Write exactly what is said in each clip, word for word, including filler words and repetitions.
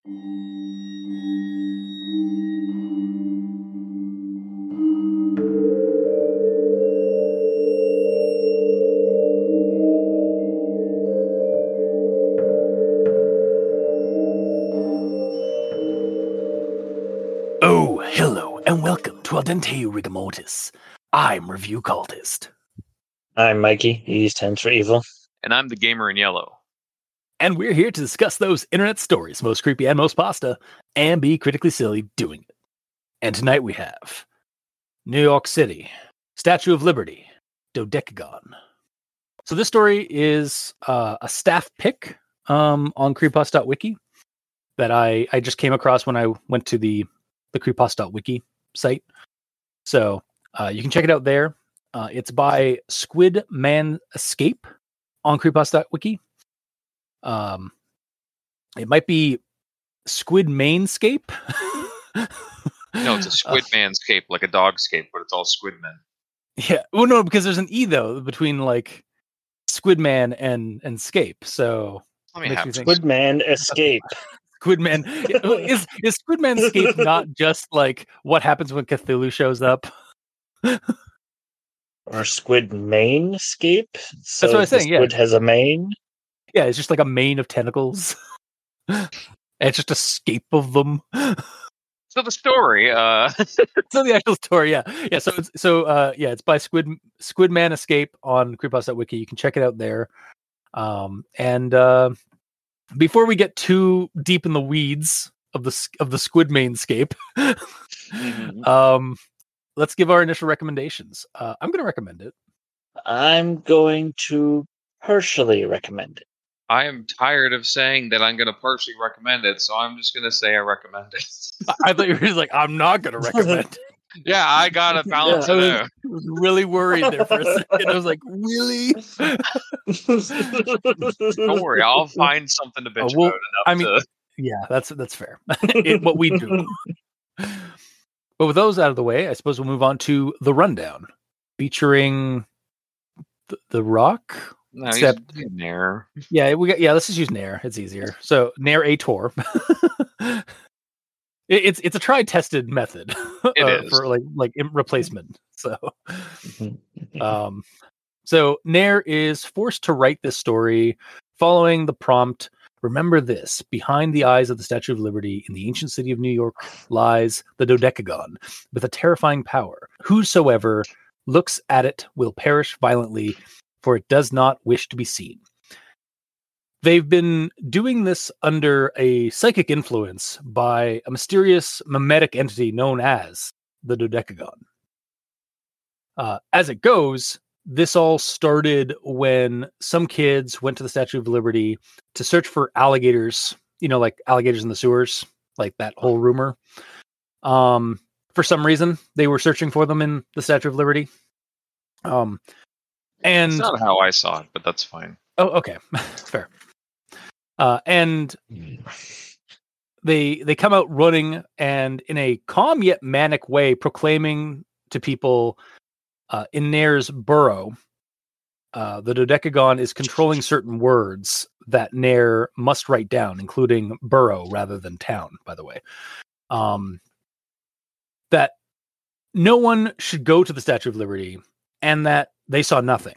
Oh, hello, and welcome to Al Dente Rigamortis. I'm Review Cultist. I'm Mikey, he stands for evil. And I'm the gamer in yellow. And we're here to discuss those internet stories, most creepy and most pasta, and be critically silly doing it. And tonight we have New York City, Statue of Liberty, Dodecagon. So this story is uh, a staff pick um, on creepypasta.wiki that I, I just came across when I went to the the creepypasta.wiki site. So uh, you can check it out there. Uh, it's by Squid Man Escape on creepypasta.wiki. Um, it might be Squid Mainscape. No, it's a Squid uh, Manscape, like a dogscape, but it's all squid men. Yeah. Well, no, because there's an E though between like Squid Man and and Scape. So Let me makes have me think- Squid Man Escape. Squid Man is is Squid Man Escape not just like what happens when Cthulhu shows up? Or Squid Mainscape. So That's what I was the saying, yeah. Squid has a mane. Yeah, it's just like a mane of tentacles. And it's just a scape of them. So the story, uh, So the actual story, yeah, yeah. So it's, so uh, yeah, it's by Squid Squid Man Escape on creepypasta.wiki. You can check it out there. Um, and uh, before we get too deep in the weeds of the of the Squid Mainscape, Mm-hmm. um, let's give our initial recommendations. Uh, I'm going to recommend it. I'm going to partially recommend it. I am tired of saying that I'm going to partially recommend it, so I'm just going to say I recommend it. I, I thought you were like, I'm not going to recommend it. Yeah, I got to balance I it was, out. was really worried there for a second. I was like, really? Don't worry, I'll find something to bitch Uh, well, about. Enough I mean, to... Yeah, that's that's fair. it, what we do. But with those out of the way, I suppose we'll move on to the rundown, featuring the, the Rock. No, Except, he's Nair. yeah, we got yeah. Let's just use Nair. It's easier. So Nair Ator. it, it's it's a tried tested method It uh, is. for like like im- replacement. So, um, so Nair is forced to write this story following the prompt. Remember this: behind the eyes of the Statue of Liberty in the ancient city of New York lies the Dodecagon, with a terrifying power. Whosoever looks at it will perish violently, for it does not wish to be seen. They've been doing this under a psychic influence by a mysterious mimetic entity known as the Dodecagon. Uh, as it goes, this all started when some kids went to the Statue of Liberty to search for alligators, you know, like alligators in the sewers, like that whole rumor. Um, for some reason, they were searching for them in the Statue of Liberty. Um, and It's not how I saw it, but that's fine. oh, okay, fair. Uh, and they they come out running and in a calm yet manic way, proclaiming to people uh, in Nair's burrow, uh, the Dodecagon is controlling certain words that Nair must write down, including burrow rather than town. By the way, um, that no one should go to the Statue of Liberty, and that they saw nothing.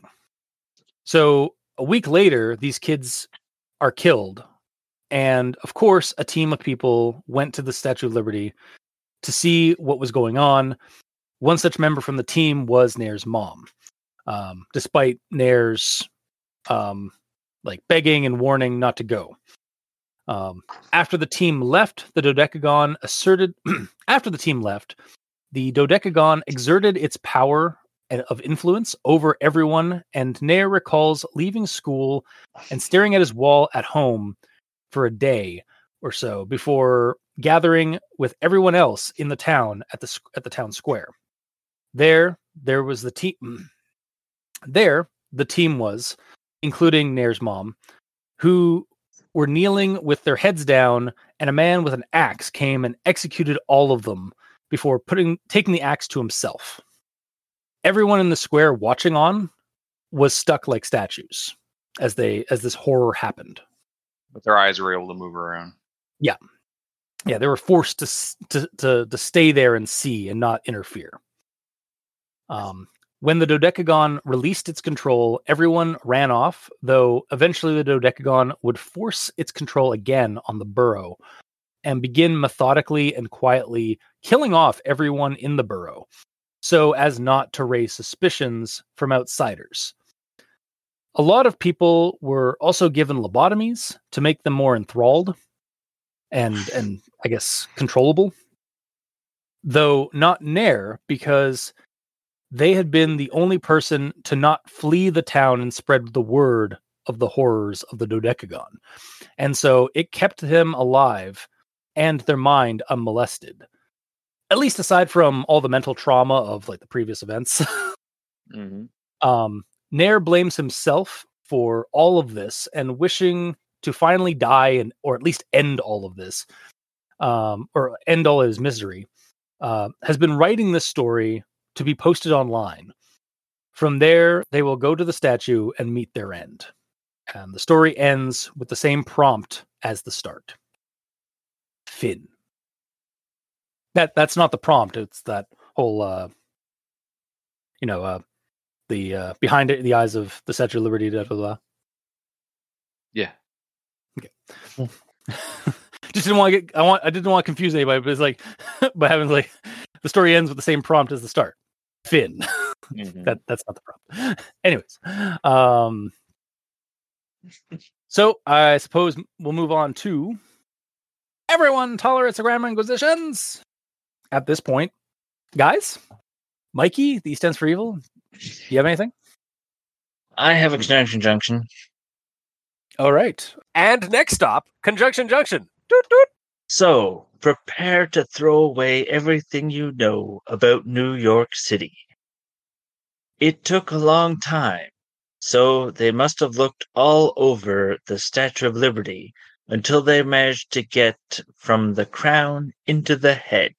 So a week later, these kids are killed. And of course, a team of people went to the Statue of Liberty to see what was going on. One such member from the team was Nair's mom. Um, despite Nair's um, like begging and warning not to go. Um, after the team left, the Dodecagon asserted after the team left, the Dodecagon exerted its power of influence over everyone, and Nair recalls leaving school and staring at his wall at home for a day or so before gathering with everyone else in the town at the at the town square. There, there was the team. There, the team was, including Nair's mom, who were kneeling with their heads down, and a man with an axe came and executed all of them before putting taking the axe to himself. Everyone in the square watching on was stuck like statues as they as this horror happened. But their eyes were able to move around. Yeah. yeah, they were forced to s- to to, to stay there and see and not interfere. Um, when the Dodecagon released its control, everyone ran off, though eventually the Dodecagon would force its control again on the burrow and begin methodically and quietly killing off everyone in the burrow, so as not to raise suspicions from outsiders. A lot of people were also given lobotomies to make them more enthralled and, and I guess, controllable. Though not Nair, because they had been the only person to not flee the town and spread the word of the horrors of the Dodecagon. And so it kept them alive and their mind unmolested. At least aside from all the mental trauma of like the previous events. Mm-hmm. um, Nair blames himself for all of this and wishing to finally die and or at least end all of this, um, or end all his misery, uh, has been writing this story to be posted online. From there, they will go to the statue and meet their end. And the story ends with the same prompt as the start. Finn. That that's not the prompt. It's that whole, uh, you know, uh, the uh, behind it, the eyes of the Statue of Liberty. Blah, blah, blah. Yeah. Okay. Just didn't want to get. I want. I didn't want to confuse anybody, but it's like by having like the story ends with the same prompt as the start. Finn. Mm-hmm. that that's not the prompt. Anyways, um, so I suppose we'll move on to everyone tolerates the grammar inquisitions. At this point, guys, Mikey, the E stands for evil. Do you have anything? I have a conjunction junction. All right. And next stop, Conjunction Junction. Doot, doot. So, prepare to throw away everything you know about New York City. It took a long time, so they must have looked all over the Statue of Liberty until they managed to get from the crown into the head.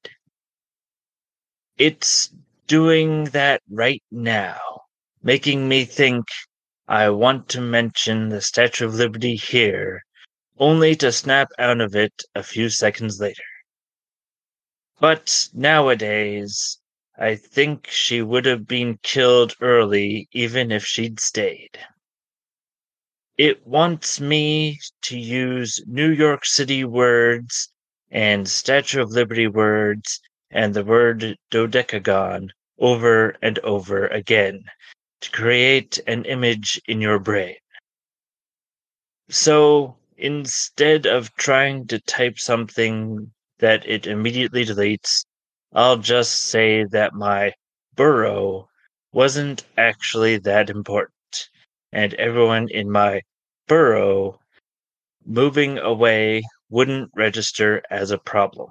It's doing that right now, making me think I want to mention the Statue of Liberty here, only to snap out of it a few seconds later. But nowadays, I think she would have been killed early even if she'd stayed. It wants me to use New York City words and Statue of Liberty words and the word dodecagon over and over again to create an image in your brain. So instead of trying to type something that it immediately deletes, I'll just say that my burrow wasn't actually that important, and everyone in my burrow moving away wouldn't register as a problem.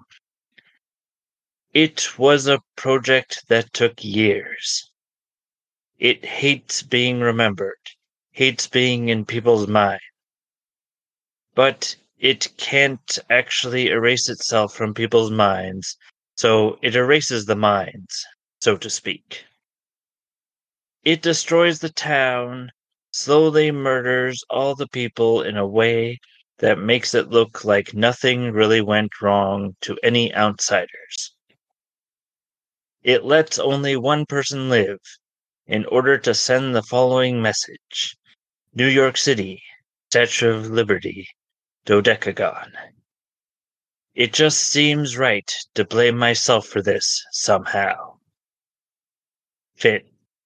It was a project that took years. It hates being remembered, hates being in people's minds. But it can't actually erase itself from people's minds, so it erases the minds, so to speak. It destroys the town, slowly murders all the people in a way that makes it look like nothing really went wrong to any outsiders. It lets only one person live in order to send the following message: New York City, Statue of Liberty, Dodecagon. It just seems right to blame myself for this somehow. Finn.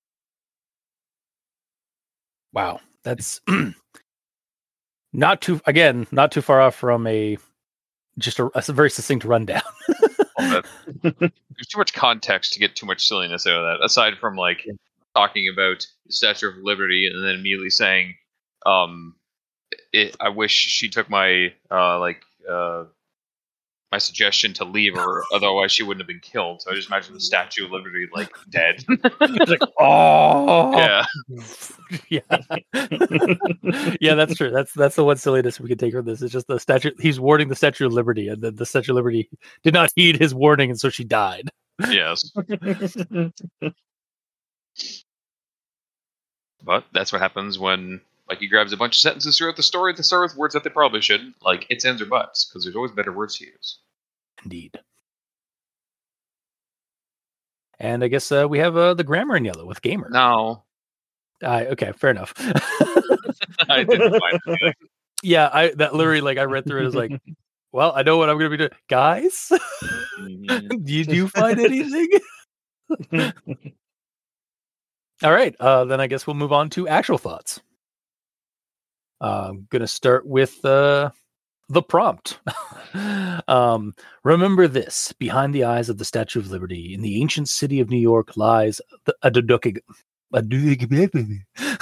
Wow, that's not too again, not too far off from a just a, a very succinct rundown. Well, that- there's too much context to get too much silliness out of that. Aside from like talking about the Statue of Liberty and then immediately saying, um, it, "I wish she took my uh, like uh, my suggestion to leave her, otherwise she wouldn't have been killed." So I just imagine the Statue of Liberty like dead. It's like, oh, Yeah. yeah, yeah. That's true. That's that's the one silliness we could take from this. It's just the statue. He's warding the Statue of Liberty, and then the Statue of Liberty did not heed his warning, and so she died. Yes. But that's what happens when like he grabs a bunch of sentences throughout the story that start with words that they probably shouldn't, like its, ends, or buts, because there's always better words to use. Indeed. And I guess uh, we have uh, the grammar in yellow with gamer. No. Uh, okay, fair enough. I didn't find it. Yeah, I that literally like I read through it as like, well, I know what I'm going to be doing, guys. Mhm. Did you find anything? All right, uh, then I guess we'll move on to actual thoughts. Uh, I'm going to start with uh, the prompt. um, remember this: behind the eyes of the Statue of Liberty, in the ancient city of New York, lies the, a dodecag- a dodecag-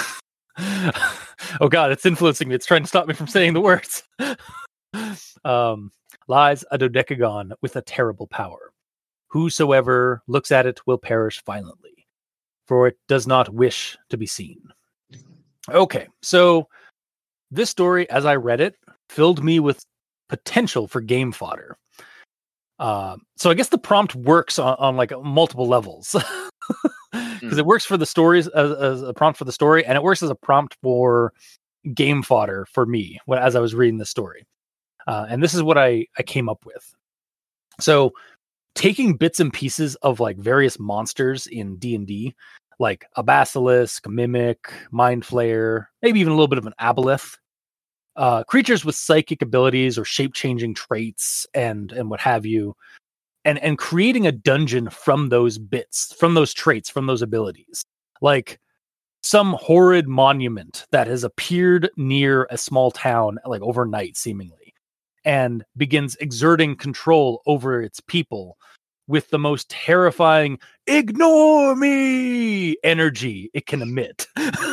Oh God, it's influencing me. It's trying to stop me from saying the words. um, lies a dodecagon with a terrible power. Whosoever looks at it will perish violently, for it does not wish to be seen. Okay, so this story, as I read it, filled me with potential for game fodder. Uh, so I guess the prompt works on, on like multiple levels. Because it works for the stories as, as a prompt for the story, and it works as a prompt for game fodder for me when, as I was reading the story. Uh, and this is what I, I came up with. So taking bits and pieces of like various monsters in D and D, like a basilisk, a mimic, mind flayer, maybe even a little bit of an aboleth, uh, creatures with psychic abilities or shape-changing traits and and what have you, and and creating a dungeon from those bits, from those traits, from those abilities, like some horrid monument that has appeared near a small town like overnight seemingly, and begins exerting control over its people with the most terrifying "ignore me" energy it can emit.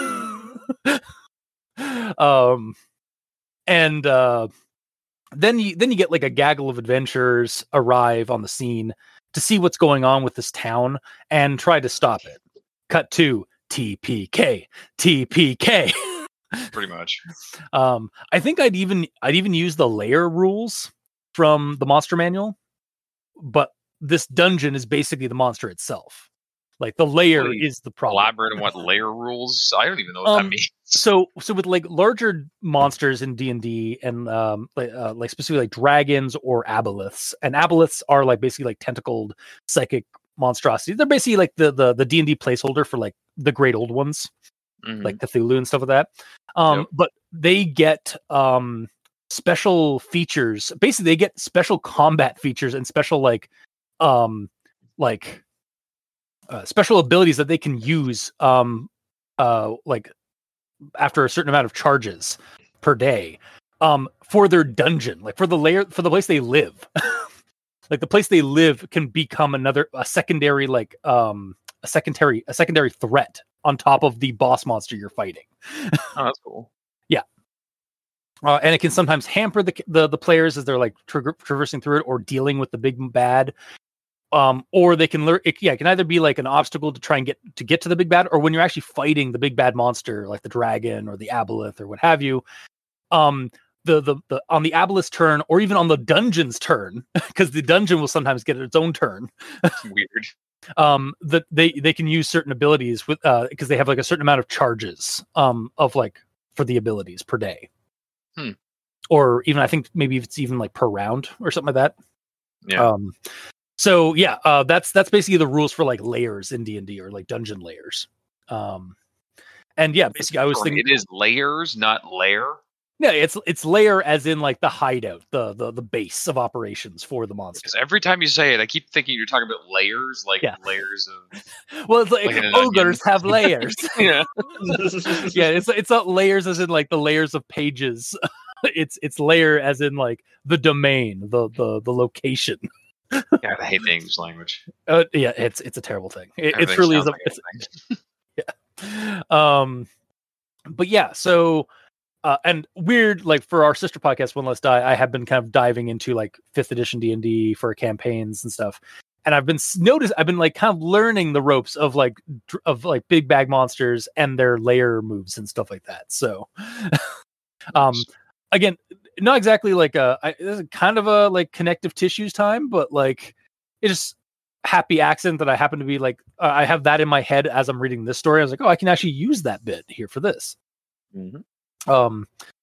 um and uh Then you then you get like a gaggle of adventurers arrive on the scene to see what's going on with this town and try to stop it. Cut to T P K, T P K. Pretty much. um, I think I'd even I'd even use the layer rules from the monster manual, but this dungeon is basically the monster itself. Like the layer Really is the problem. Elaborate on what layer rules? I don't even know what Um, that means. So, so with like larger monsters in D and D, and um, like uh, like specifically like dragons or aboleths, and aboleths are like basically like tentacled psychic monstrosities. They're basically like the the the D and D placeholder for like the great old ones, Mhm. like Cthulhu and stuff like that. Um, Yep. but they get um special features. Basically, they get special combat features and special like um like uh, special abilities that they can use um uh like after a certain amount of charges per day um for their dungeon, like for the layer, for the place they live. Like the place they live can become another a secondary like um a secondary a secondary threat on top of the boss monster you're fighting. Oh, that's cool. Uh, and it can sometimes hamper the the, the players as they're like tra- traversing through it or dealing with the big bad. Um, or they can learn. It, yeah, it can either be like an obstacle to try and get to get to the big bad, or when you're actually fighting the big bad monster, like the dragon or the aboleth or what have you. Um, the the, the on the aboleth's turn, or even on the dungeon's turn, because the dungeon will sometimes get its own turn. Weird. Um, that they they can use certain abilities with uh because they have like a certain amount of charges um of like for the abilities per day. Hmm. Or even I think maybe it's even like per round or something like that. Yeah. Um, so yeah, uh, that's that's basically the rules for like layers in D and D, or like dungeon layers. Um, and yeah, basically I was Sorry, thinking it is layers, not layer. yeah, it's it's layer as in like the hideout, the the the base of operations for the monster. Because every time you say it, I keep thinking you're talking about layers, like Yeah. layers of. Well, it's like, Like in an ogres onion. have layers. Yeah. Yeah, it's it's not layers as in like the layers of pages. it's it's layer as in like the domain, the the the location. God, I hate the English language. Uh, yeah, it's it's a terrible thing. It, it Everything truly is. sounds A, like it's, yeah. Um, but yeah, so uh, and weird like for our sister podcast, One Less Die, I have been kind of diving into like fifth edition D and D for campaigns and stuff, and I've been s- notice I've been like kind of learning the ropes of like dr- of like big bag monsters and their layer moves and stuff like that. So, um, again, not exactly like a I, this is kind of a like connective tissues time, but like it's just happy accident that I happen to be like uh, I have that in my head as I'm reading this story. I was like, oh, I can actually use that bit here for this. Mhm. Um,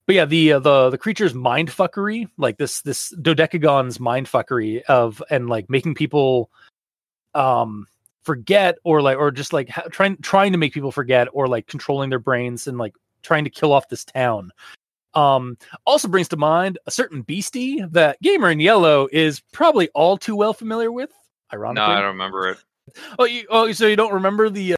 but yeah, the uh, the the creature's mind fuckery, like this this dodecagon's mind fuckery of and like making people um forget or like or just like ha- trying trying to make people forget or like controlling their brains and like trying to kill off this town. Um, also brings to mind a certain beastie that Gamer in Yellow is probably all too well familiar with. Ironically, No, I don't remember it. Oh, you, oh, so you don't remember the? Uh...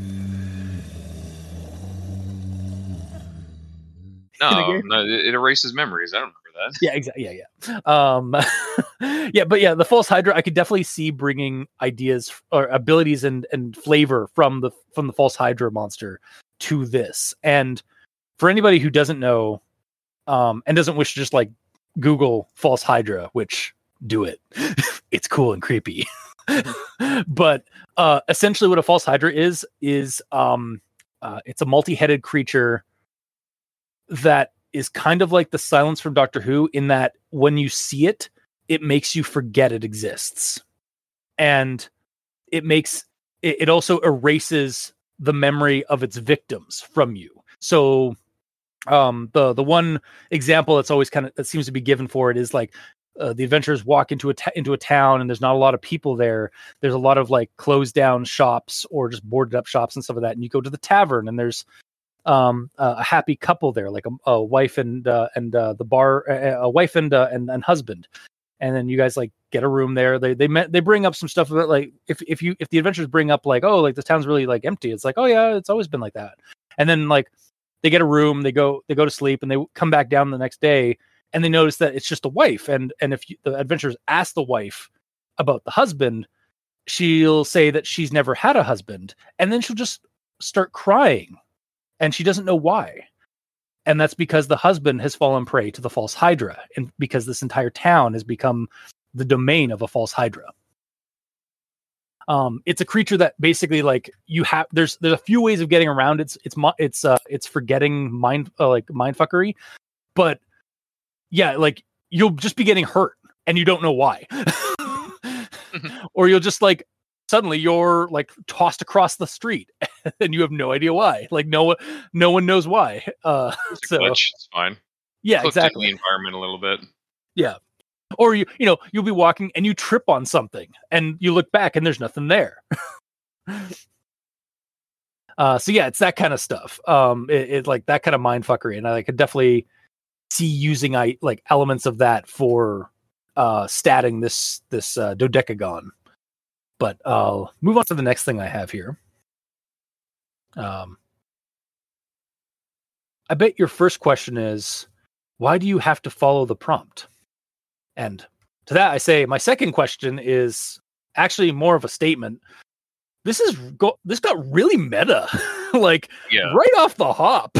No, no, it it erases memories. I don't remember that. Yeah, exactly. Yeah, yeah. Um, yeah, but yeah, the False Hydra, I could definitely see bringing ideas or abilities and and flavor from the from the False Hydra monster to this. And for anybody who doesn't know, um, and doesn't wish to just like Google False Hydra, which do it, it's cool and creepy. But uh, essentially, what a False Hydra is is um, uh, it's a multi-headed creature that is kind of like the Silence from Doctor Who, in that when you see it, it makes you forget it exists, and it makes it, it also erases the memory of its victims from you. So, um, the the one example that's always kind of that seems to be given for it is like. Uh, the adventurers walk into a ta- into a town and there's not a lot of people there. There's a lot of like closed down shops or just boarded up shops and stuff like that. And you go to the tavern and there's um, uh, a happy couple there, like a, a wife and uh, and uh, the bar, uh, a wife and, uh, and and husband. And then you guys like get a room there. They they met, they bring up some stuff about like if if you if the adventurers bring up like, oh, like this town's really like empty. It's like, oh yeah, it's always been like that. And then like they get a room, they go they go to sleep, and they come back down the next day. And they notice that it's just a wife. And and if you, the adventurers ask the wife about the husband, she'll say that she's never had a husband. And then she'll just start crying. And she doesn't know why. And that's because the husband has fallen prey to the False Hydra. And because this entire town has become the domain of a False Hydra. Um, it's a creature that basically like you have, there's there's a few ways of getting around it. It's it's it's uh it's forgetting mind uh, like mindfuckery. But yeah, like you'll just be getting hurt and you don't know why. Or you'll just like suddenly you're like tossed across the street and you have no idea why. Like no one no one knows why. Uh It's so glitch. It's fine. Yeah, Clicked exactly. in the environment a little bit. Yeah. Or you you know, you'll be walking and you trip on something and you look back and there's nothing there. uh so yeah, it's that kind of stuff. Um it, it like that kind of mindfuckery, and I could definitely see using I like elements of that for uh statting this this uh, dodecagon. But I'll move on to the next thing I have here. Um I bet your first question is, why do you have to follow the prompt? And to that I say my second question is actually more of a statement. This is go- this got really meta. Like Yeah. right off the hop.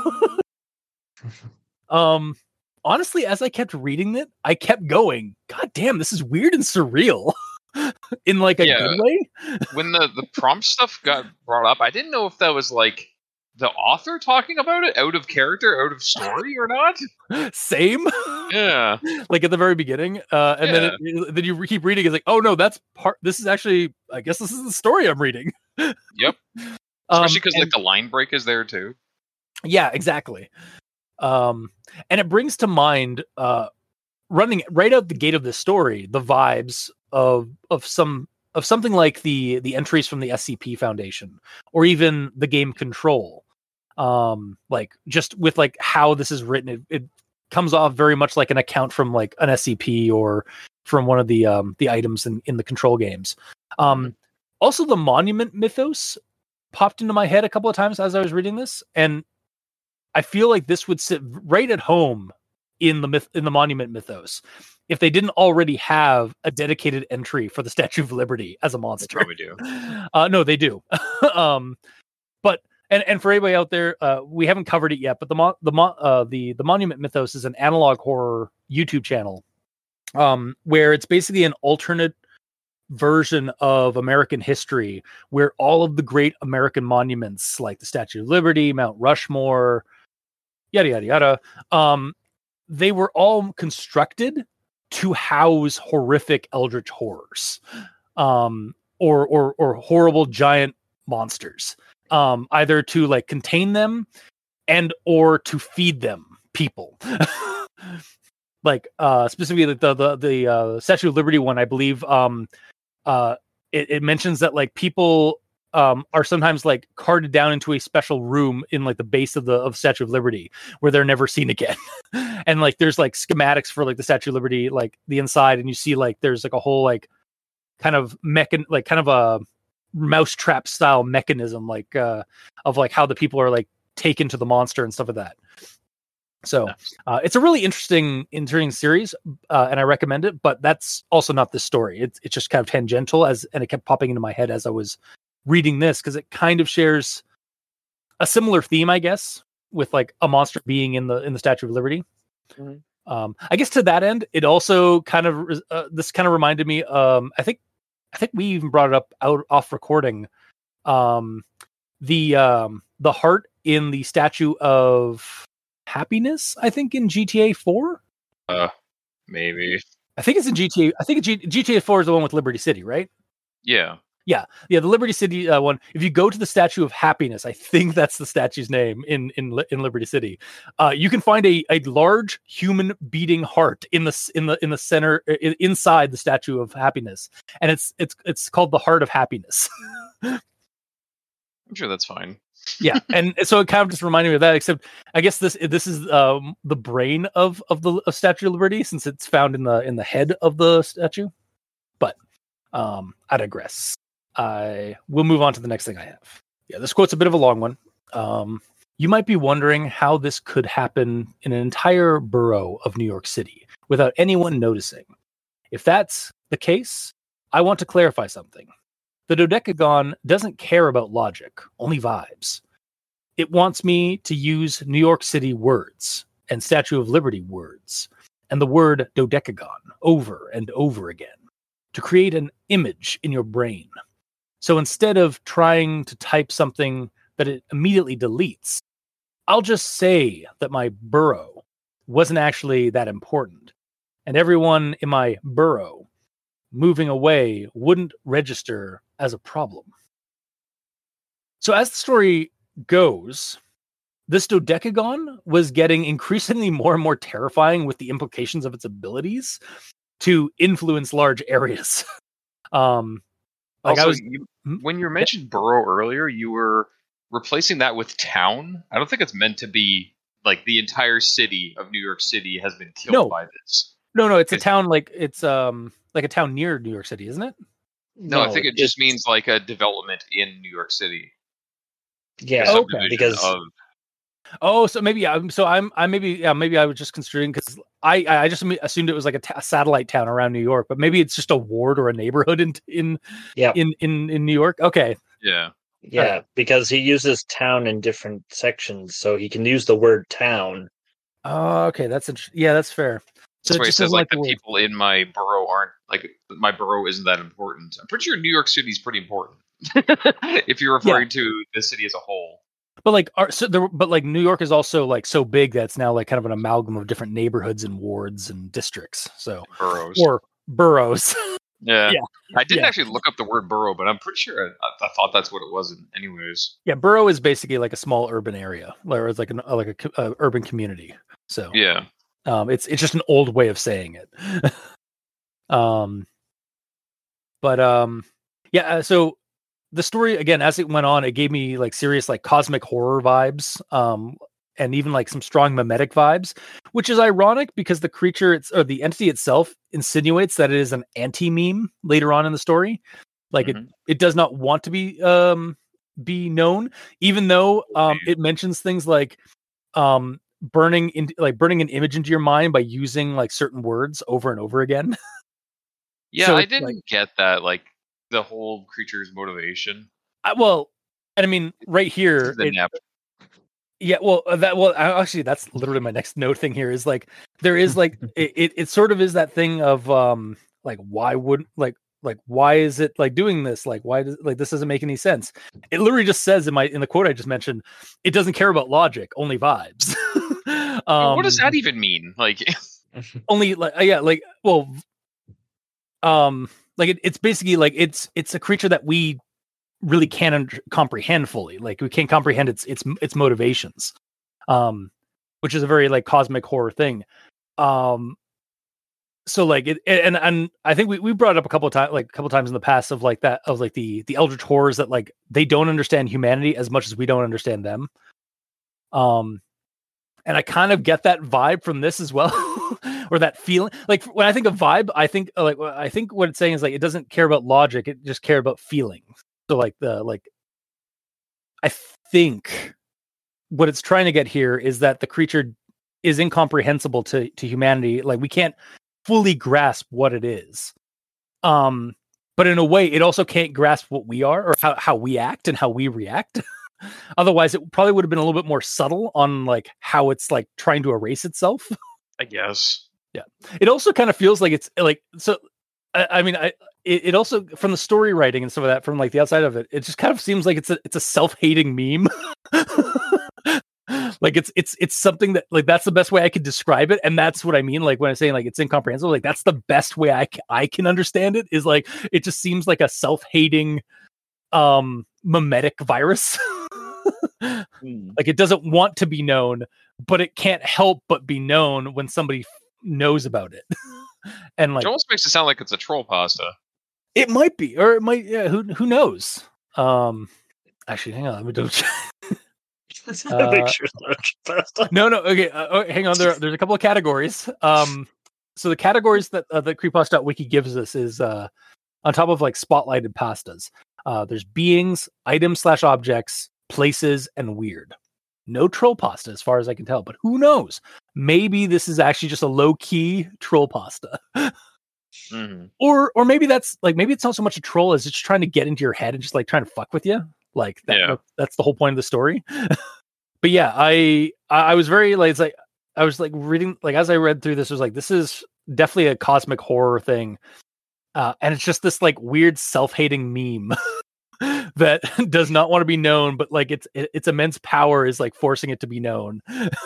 Um, honestly, as I kept reading it, I kept going, God damn, this is weird and surreal in like a Yeah. good way. When the, the prompt stuff got brought up, I didn't know if that was like the author talking about it out of character, out of story or not. Same. Yeah. Like at the very beginning. Uh, and Yeah. then, it, then you keep reading. It's like, oh no, that's part, this is actually, I guess this is the story I'm reading. Yep. Um, Especially because and- like the line break is there too. Yeah, exactly. Um, and it brings to mind, uh, running right out the gate of this story, the vibes of of some of something like the the entries from the S C P Foundation, or even the game Control. Um, like just with like how this is written, it, it comes off very much like an account from like an S C P or from one of the um the items in in the Control games. Um, also the Monument mythos popped into my head a couple of times as I was reading this, and I feel like this would sit right at home in the myth in the Monument mythos if they didn't already have a dedicated entry for the Statue of Liberty as a monster. They probably do. Uh, no, they do. um, but and and for anybody out there, uh, we haven't covered it yet. But the mo- the mo- uh, the the Monument mythos is an analog horror YouTube channel, um, where it's basically an alternate version of American history, where all of the great American monuments, like the Statue of Liberty, Mount Rushmore, yada yada yada, um, they were all constructed to house horrific eldritch horrors, um, or or or horrible giant monsters, um, either to like contain them and or to feed them people. Like uh, specifically the the the uh, Statue of Liberty one, I believe. Um, uh, it, it mentions that like people um are sometimes like carted down into a special room in like the base of the of Statue of Liberty where they're never seen again. And like there's like schematics for like the Statue of Liberty, like the inside, and you see like there's like a whole like kind of mechan like kind of a mousetrap style mechanism, like uh of like how the people are like taken to the monster and stuff like that. So uh, it's a really interesting, interesting series, uh, and I recommend it. But that's also not the story. It's it's just kind of tangential, as and it kept popping into my head as I was reading this because it kind of shares a similar theme, I guess, with like a monster being in the in the Statue of Liberty. Mm-hmm. Um, I guess to that end, it also kind of uh, this kind of reminded me. Um, I think I think we even brought it up out off recording. Um, the um, the heart in the Statue of Happiness, I think in G T A four. Uh, maybe. I think it's in G T A. I think G- GTA four is the one with Liberty City, right? Yeah. Yeah, yeah. The Liberty City uh, one. If you go to the Statue of Happiness, I think that's the statue's name in in in Liberty City. Uh, you can find a, a large human beating heart in the in the in the center in, inside the Statue of Happiness, and it's it's it's called the Heart of Happiness. I'm sure that's fine. Yeah, and so it kind of just reminded me of that. Except, I guess this this is um, the brain of of the of Statue of Liberty, since it's found in the in the head of the statue. But um, I digress. I will move on to the next thing I have. Yeah, this quote's a bit of a long one. Um, you might be wondering how this could happen in an entire borough of New York City without anyone noticing. If that's the case, I want to clarify something. The Dodecagon doesn't care about logic, only vibes. It wants me to use New York City words and Statue of Liberty words and the word Dodecagon over and over again to create an image in your brain. So instead of trying to type something that it immediately deletes, I'll just say that my borough wasn't actually that important, and everyone in my borough moving away wouldn't register as a problem. So as the story goes, this Dodecagon was getting increasingly more and more terrifying with the implications of its abilities to influence large areas. um, like also, I was, you, when you mentioned borough earlier, you were replacing that with town. I don't think it's meant to be like the entire city of New York City has been killed no. by this. No, no, it's a town like it's um like a town near New York City, isn't it? No, no I think it just means like a development in New York City. Yeah, okay. Because of... oh, so maybe I'm so I'm I maybe yeah maybe I was just construing because I I just assumed it was like a, t- a satellite town around New York, but maybe it's just a ward or a neighborhood in in yeah in in in New York. Okay. Yeah. Yeah, right. Because he uses town in different sections, so he can use the word town. Oh, okay, that's int- yeah, that's fair. So that's why he says like, like the, the people word. in my borough aren't like my borough isn't that important. I'm pretty sure New York City is pretty important if you're referring yeah. to the city as a whole. But like, are, so there, but like New York is also like so big that it's now like kind of an amalgam of different neighborhoods and wards and districts. So boroughs or boroughs. Yeah. yeah, I didn't yeah. actually look up the word borough, but I'm pretty sure I, I thought that's what it was. Anyways, yeah, borough is basically like a small urban area, or it's like an like a, a urban community. So yeah. Um, it's it's just an old way of saying it. um, but um, yeah. Uh, so the story again, as it went on, it gave me like serious like cosmic horror vibes, um, and even like some strong mimetic vibes, which is ironic because the creature it's or the entity itself insinuates that it is an anti-meme later on in the story. Like mm-hmm. it it does not want to be um be known, even though um it mentions things like um. burning in like burning an image into your mind by using like certain words over and over again. Yeah, so I didn't like, get that, like the whole creature's motivation. I, well, and I mean, right here, the it, nap. yeah, well, uh, that well, actually, that's literally my next note thing here is like there is like it, it, it sort of is that thing of um like why would like like why is it like doing this like why does like this doesn't make any sense. It literally just says in my in the quote I just mentioned it doesn't care about logic, only vibes. um, what does that even mean? Like only like uh, yeah like well um like it, it's basically like it's it's a creature that we really can't un- comprehend fully. Like we can't comprehend its its its motivations. Um which is a very like cosmic horror thing. Um, so like it, and and I think we, we brought it up a couple of times, like a couple of times in the past of like that of like the the eldritch horrors that like they don't understand humanity as much as we don't understand them. Um, and I kind of get that vibe from this as well, or that feeling. Like when I think of vibe, I think like I think what it's saying is like it doesn't care about logic; it just cares about feeling. So like the like, I think what it's trying to get here is that the creature is incomprehensible to to humanity. Like we can't fully grasp what it is. Um, but in a way, it also can't grasp what we are or how how we act and how we react. Otherwise, it probably would have been a little bit more subtle on like how it's like trying to erase itself. I guess. Yeah. It also kind of feels like it's like, so, I, I mean, I, it, it also from the story writing and some of that from like the outside of it, it just kind of seems like it's a, it's a self-hating meme. Like it's, it's, it's something that like, that's the best way I could describe it. And that's what I mean. Like when I'm saying like, it's incomprehensible, like that's the best way I, c- I can understand it is like, it just seems like a self-hating, um, mimetic virus. Hmm. Like it doesn't want to be known, but it can't help but be known when somebody f- knows about it. And like It almost makes it sound like it's a troll pasta. it might be, or it might. Yeah, who who knows? Um, actually, hang on. Let me double check. Uh, Make sure it's not pasta. No, no. Okay, uh, oh, hang on. There, there's a couple of categories. Um, so the categories that uh, the creepypasta.wiki gives us is uh, on top of like spotlighted pastas. Uh, there's beings, items slash objects, places, and weird. No troll pasta, as far as I can tell. But who knows? Maybe this is actually just a low key troll pasta, Mm-hmm. or or maybe that's like maybe it's not so much a troll as it's just trying to get into your head and just like trying to fuck with you. Like that, Yeah. that's the whole point of the story. But yeah, I I was very like it's like I was like reading like as I read through this, I was like this is definitely a cosmic horror thing, uh, and it's just this like weird self-hating meme that does not want to be known, but like its its immense power is like forcing it to be known.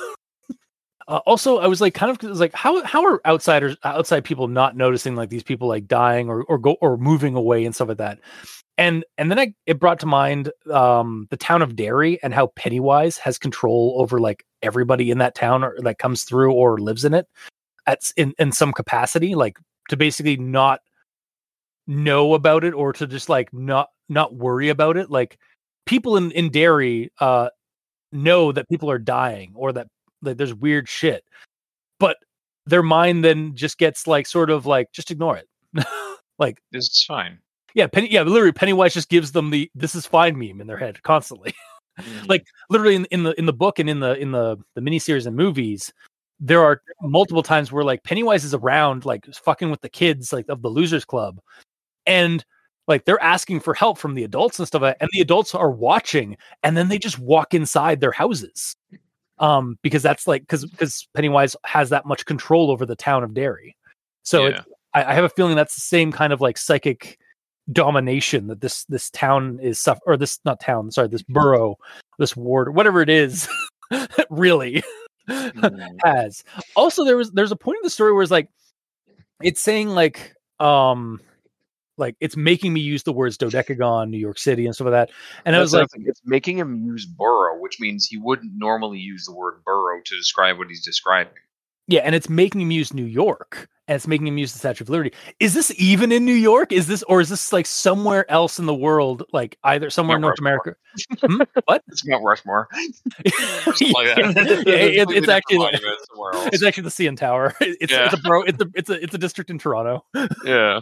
Uh, also, I was like kind of was like how how are outsiders outside people not noticing like these people like dying or or go or moving away and stuff like that. And and then I, it brought to mind um, the town of Derry and how Pennywise has control over like everybody in that town or that comes through or lives in it at in, in some capacity, like to basically not know about it or to just like not not worry about it. Like people in in Derry uh, know that people are dying or that like there's weird shit, but their mind then just gets like sort of like just ignore it. Like This is fine. yeah, Penny, yeah, literally Pennywise just gives them the "this is fine" meme in their head constantly. Mhm. Like literally in, in the in the book and in the in the the miniseries and movies, there are multiple times where like Pennywise is around, like fucking with the kids, like of the Losers Club, and like they're asking for help from the adults and stuff, and the adults are watching, and then they just walk inside their houses, um, because that's like because because Pennywise has that much control over the town of Derry. So Yeah. it's, I, I have a feeling that's the same kind of like psychic domination that this this town is suff- or this not town sorry this borough, this ward, whatever it is, really Mhm. has. Also there was there's a point in the story where it's like it's saying like um like it's making me use the words dodecagon, New York City and stuff like that, and I That's was like nothing. It's making him use burrow, which means he wouldn't normally use the word burrow to describe what he's describing. yeah, and it's making him use New York, and it's making him use the Statue of Liberty. Is this even in New York? Is this, or is this like somewhere else in the world, like either somewhere in Mount North America? Hmm? What? It's Mount Rushmore. Yeah, like that. yeah, it- Completely it's actually different like, monument somewhere else. it's actually the C N Tower. It's Yeah. it's a bro. It's a it's a it's a district in Toronto. Yeah.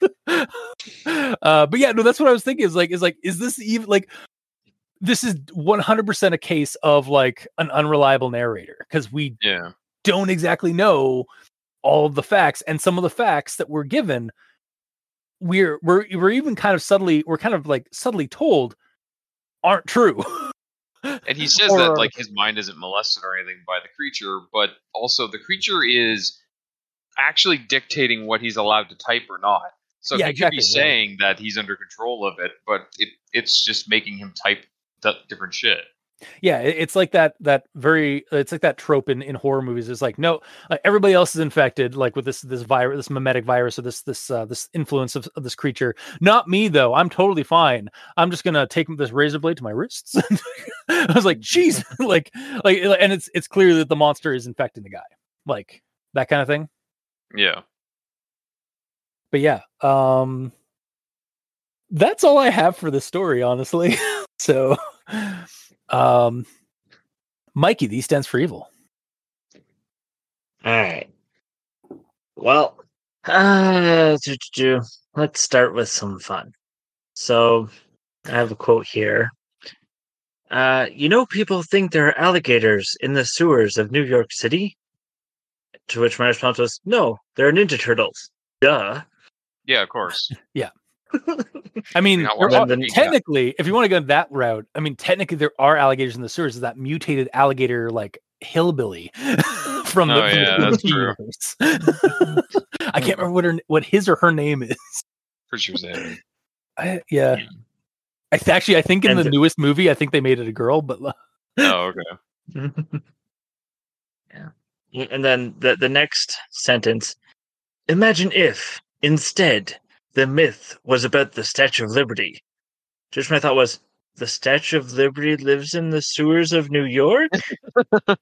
Uh, but yeah, no, that's what I was thinking. Is like is like is this even like this is one hundred percent a case of like an unreliable narrator because we Yeah. don't exactly know all of the facts, and some of the facts that we're given we're we're we're even kind of subtly we're kind of like subtly told aren't true. And he says Or- that like his mind isn't molested or anything by the creature, but also the creature is actually dictating what he's allowed to type or not. So Yeah, he exactly, could be yeah. saying that he's under control of it, but it it's just making him type d- different shit. Yeah, it, it's like that that very it's like that trope in, in horror movies. It's like no, uh, everybody else is infected like with this this virus, this mimetic virus, or this this uh, this influence of, of this creature. Not me though. I'm totally fine. I'm just gonna take this razor blade to my wrists. I was like, jeez, like like, and it's it's clear that the monster is infecting the guy, like that kind of thing. Yeah. But yeah, um, that's all I have for this story, honestly. So. Um, Mikey, the E stands for evil. All right. Well, uh, do, do, do. let's start with some fun. So, I have a quote here. Uh, you know, people think there are alligators in the sewers of New York City? To which my response was, no, they're Ninja Turtles. Duh. Yeah, of course. Yeah. I mean, Not there one are, of them, technically, if you want to go that route, I mean, technically there are alligators in the sewers. Is that mutated alligator like hillbilly from the, Oh, from yeah, the that's universe? I can't remember what her what his or her name is. For sure, Zan. I, yeah, I th- actually I think in And the the- newest movie I think they made it a girl, but Oh, okay. Yeah. And then the, the next sentence. Imagine if, instead, the myth was about the Statue of Liberty. Just my thought was, the Statue of Liberty lives in the sewers of New York? I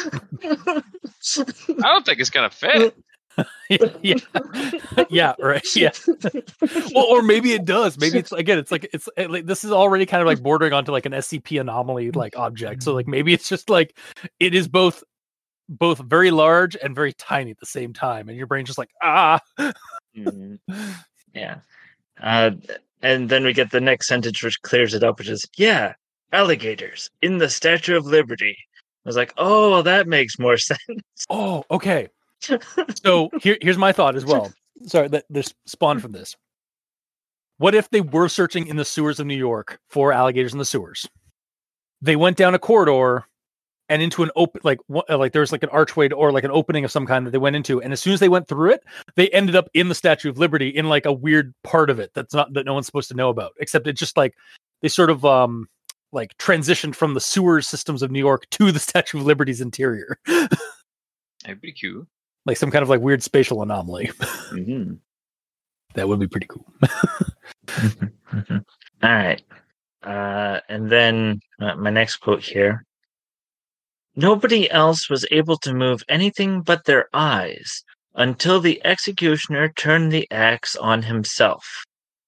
don't think it's gonna fit. yeah, yeah, yeah, right, yeah. Well, or maybe it does. Maybe it's again, it's like it's it, like this is already kind of like bordering onto like an S C P anomaly like object. So like maybe it's just like it is both both very large and very tiny at the same time, and your brain's just like ah. Mhm. Yeah. Uh, and then we get the next sentence which clears it up, which is, yeah, alligators in the Statue of Liberty. I was like, oh, that makes more sense. Oh, okay. So here, here's my thought as well. Sorry, that this spawned from this. What if they were searching in the sewers of New York for alligators in the sewers? They went down a corridor and into an open, like what, like there's like an archway or like an opening of some kind that they went into, and as soon as they went through it, they ended up in the Statue of Liberty in like a weird part of it that's not that no one's supposed to know about. Except it's just like they sort of um like transitioned from the sewer systems of New York to the Statue of Liberty's interior. That'd be cute. Like some kind of like weird spatial anomaly. Mm-hmm. That would be pretty cool. All right. Uh, and then uh, my next quote here. Nobody else was able to move anything but their eyes until the executioner turned the axe on himself.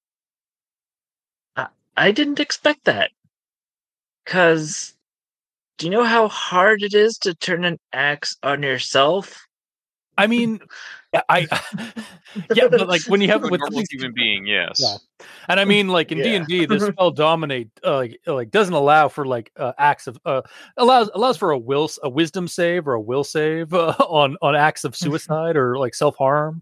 I, I didn't expect that. Because do you know how hard it is to turn an axe on yourself? I mean, I, yeah, but like when you have A with normal these, human being, yes. yeah, and I mean, like in D Yeah. and D, this spell dominate uh, like like doesn't allow for like uh, acts of uh allows allows for a will a wisdom save or a will save uh, on on acts of suicide or like self harm.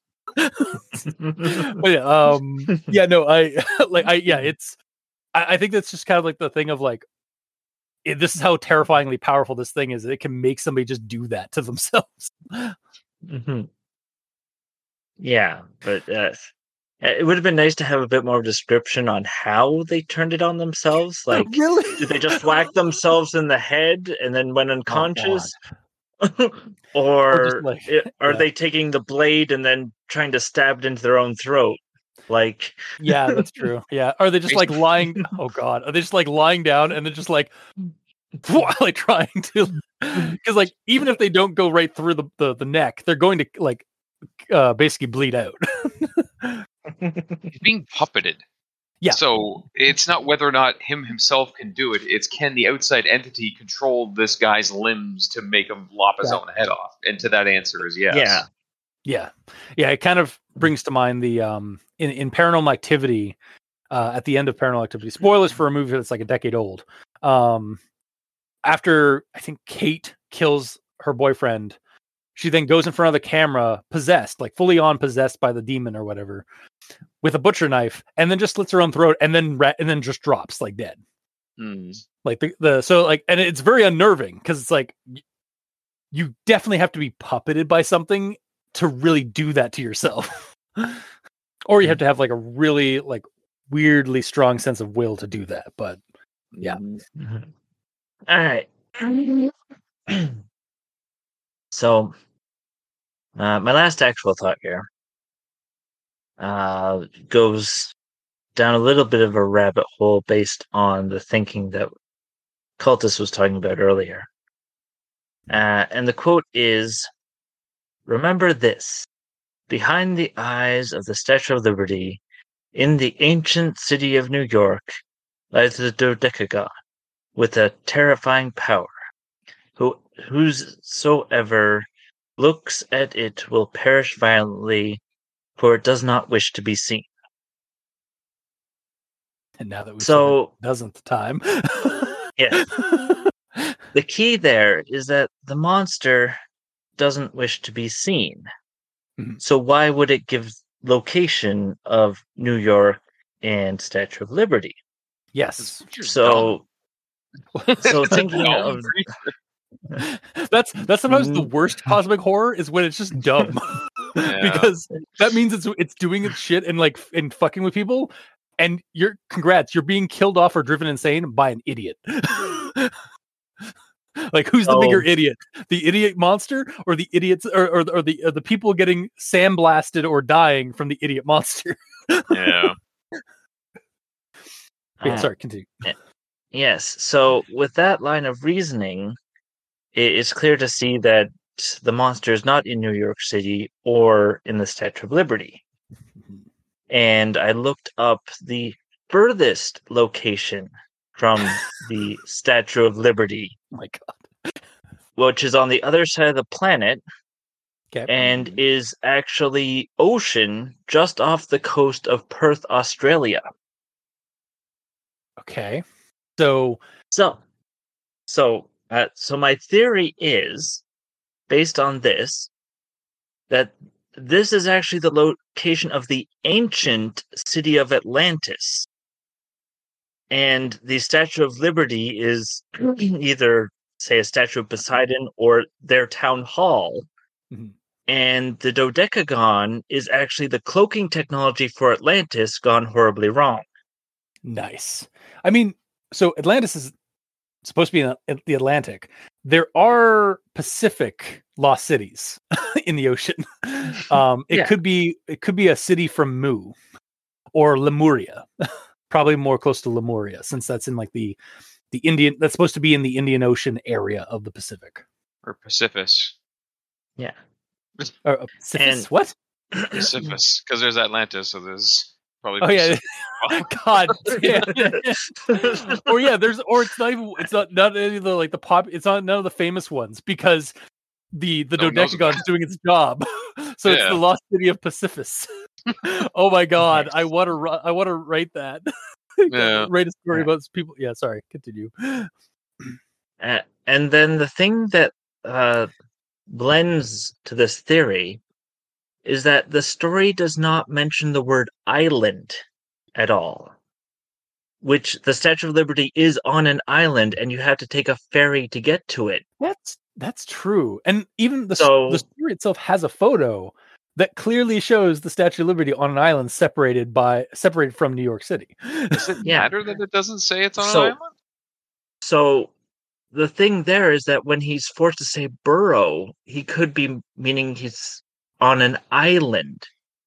But yeah, um, yeah, no, I like I yeah, it's I, I think that's just kind of like the thing of like. It, this is how terrifyingly powerful this thing is. It can make somebody just do that to themselves. Mm-hmm. Yeah, but uh, it would have been nice to have a bit more description on how they turned it on themselves. Like, really? did they just whack themselves in the head and then went unconscious? or Or just like- it- are yeah. they taking the blade and then trying to stab it into their own throat? Like, Yeah, that's true. Yeah. Are they just like lying? Oh God. Are they just like lying down and then just like, like trying to, because like, even if they don't go right through the, the, the neck, they're going to like, uh, basically bleed out. He's being puppeted. Yeah. So it's not whether or not him himself can do it. It's can the outside entity control this guy's limbs to make him lop his Right. own head off? And to that answer is yes. yeah. Yeah. Yeah. It kind of brings to mind the, um, in, in Paranormal Activity, uh, at the end of Paranormal Activity, spoilers for a movie that's like a decade old. Um, after I think Kate kills her boyfriend, she then goes in front of the camera, possessed, like fully on possessed by the demon or whatever, with a butcher knife, and then just slits her own throat, and then ra- and then just drops like dead. Mm. Like the, the so like, and it's very unnerving because it's like y- you definitely have to be puppeted by something to really do that to yourself, or you have to have like a really like weirdly strong sense of will to do that. But yeah. Mhm. All right. So, uh, my last actual thought here uh, goes down a little bit of a rabbit hole based on the thinking that Cultus was talking about earlier. Uh, and the quote is, "Remember this. Behind the eyes of the Statue of Liberty, in the ancient city of New York, lies the Dodecagon, with a terrifying power. Who, whosoever looks at it will perish violently, for it does not wish to be seen." And now that we So- said it doesn't the time. Yeah. The key there is that the monster doesn't wish to be seen. Mhm. So why would it give location of New York and Statue of Liberty? Yes. So, so thinking Dumb. of That's that's sometimes the Mm. worst cosmic horror is when it's just dumb. Yeah. Because that means it's it's doing its shit and like and fucking with people, and you're congrats, you're being killed off or driven insane by an idiot. Like, who's the Oh. bigger idiot? The idiot monster or the idiots or or, or the or the people getting sandblasted or dying from the idiot monster? Yeah. Yeah, uh, sorry, continue. yes. So with that line of reasoning, it is clear to see that the monster is not in New York City or in the Statue of Liberty. And I looked up the furthest location from the Statue of Liberty, Oh my god. which is on the other side of the planet Okay. and is actually ocean just off the coast of Perth, Australia. Okay. So So, so, uh, so my theory is, based on this, that this is actually the location of the ancient city of Atlantis. And the Statue of Liberty is either, say, a statue of Poseidon or their town hall. Mhm. And the Dodecagon is actually the cloaking technology for Atlantis gone horribly wrong. nice. I mean, so Atlantis is supposed to be in the- the Atlantic. There are Pacific lost cities in the ocean. Um, it Yeah. could be it could be a city from Mu or Lemuria. Probably more close to Lemuria, since that's in like the the Indian. That's supposed to be in the Indian Ocean area of the Pacific. Or Pacificus. Yeah. Or uh, Pacific- And- what? Pacificus. Because there's Atlantis, so there's probably Oh yeah. Pacific. God damn. Or yeah, there's or it's not even it's not not any of the like the pop it's not none of the famous ones because the the No one knows about Dodecagon is doing its job. So it's Yeah. the lost city of Pacificus. Oh my god, I want to ru- I want to write that. Yeah. Write a story Yeah. about people. Yeah, sorry, continue. Uh, and then the thing that uh, blends to this theory is that the story does not mention the word island at all, which the Statue of Liberty is on an island and you have to take a ferry to get to it. That's that's true. And even the s- So- the story itself has a photo that clearly shows the Statue of Liberty on an island separated by separated from New York City. Does it Yeah. matter that it doesn't say it's on So- an island? So the thing there is that when he's forced to say burrow, he could be meaning he's on an island